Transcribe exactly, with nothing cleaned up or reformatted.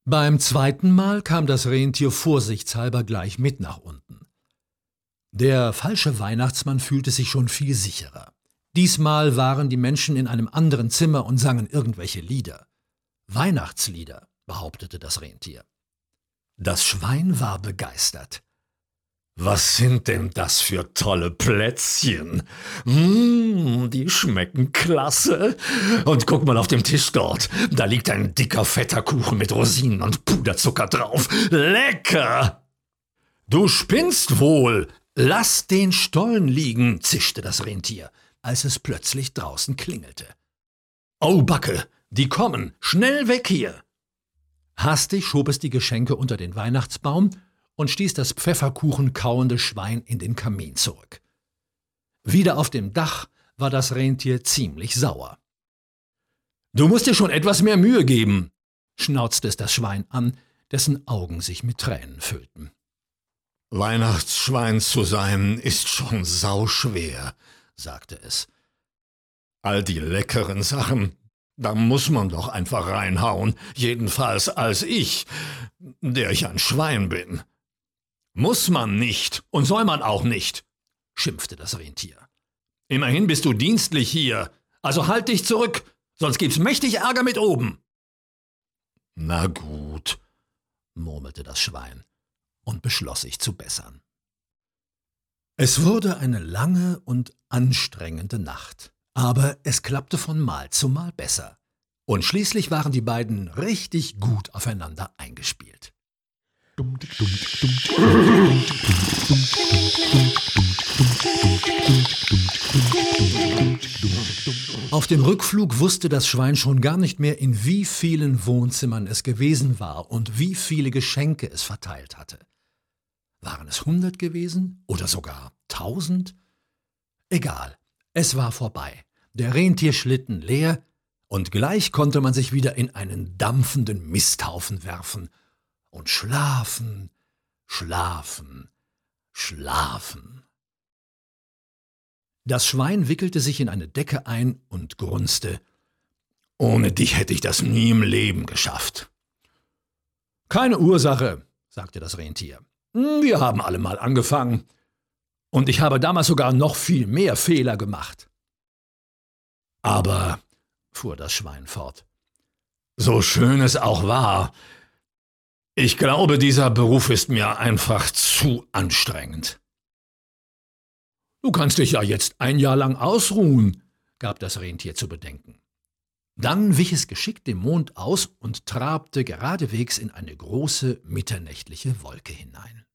Beim zweiten Mal kam das Rentier vorsichtshalber gleich mit nach unten. Der falsche Weihnachtsmann fühlte sich schon viel sicherer. Diesmal waren die Menschen in einem anderen Zimmer und sangen irgendwelche Lieder. Weihnachtslieder, behauptete das Rentier. Das Schwein war begeistert. »Was sind denn das für tolle Plätzchen? Mmh, die schmecken klasse. Und guck mal auf dem Tisch dort. Da liegt ein dicker, fetter Kuchen mit Rosinen und Puderzucker drauf. Lecker!« »Du spinnst wohl! Lass den Stollen liegen«, zischte das Rentier, als es plötzlich draußen klingelte. »Oh, Backe, die kommen! Schnell weg hier!« Hastig schob es die Geschenke unter den Weihnachtsbaum und stieß das Pfefferkuchen-kauende Schwein in den Kamin zurück. Wieder auf dem Dach war das Rentier ziemlich sauer. »Du musst dir schon etwas mehr Mühe geben«, schnauzte es das Schwein an, dessen Augen sich mit Tränen füllten. »Weihnachtsschwein zu sein ist schon sauschwer«, sagte es. »All die leckeren Sachen, da muss man doch einfach reinhauen, jedenfalls als ich, der ich ein Schwein bin.« »Muss man nicht und soll man auch nicht«, schimpfte das Rentier. »Immerhin bist du dienstlich hier, also halt dich zurück, sonst gibt's mächtig Ärger mit oben.« »Na gut«, murmelte das Schwein und beschloss sich zu bessern. Es wurde eine lange und anstrengende Nacht, aber es klappte von Mal zu Mal besser. Und schließlich waren die beiden richtig gut aufeinander eingespielt. Auf dem Rückflug wusste das Schwein schon gar nicht mehr, in wie vielen Wohnzimmern es gewesen war und wie viele Geschenke es verteilt hatte. Waren es hundert gewesen oder sogar tausend? Egal, es war vorbei. Der Rentierschlitten leer, und gleich konnte man sich wieder in einen dampfenden Misthaufen werfen und schlafen, schlafen, schlafen. Das Schwein wickelte sich in eine Decke ein und grunzte. »Ohne dich hätte ich das nie im Leben geschafft.« »Keine Ursache«, sagte das Rentier. »Wir haben alle mal angefangen. Und ich habe damals sogar noch viel mehr Fehler gemacht.« »Aber«, fuhr das Schwein fort, »so schön es auch war, ich glaube, dieser Beruf ist mir einfach zu anstrengend.« »Du kannst dich ja jetzt ein Jahr lang ausruhen«, gab das Rentier zu bedenken. Dann wich es geschickt dem Mond aus und trabte geradewegs in eine große, mitternächtliche Wolke hinein.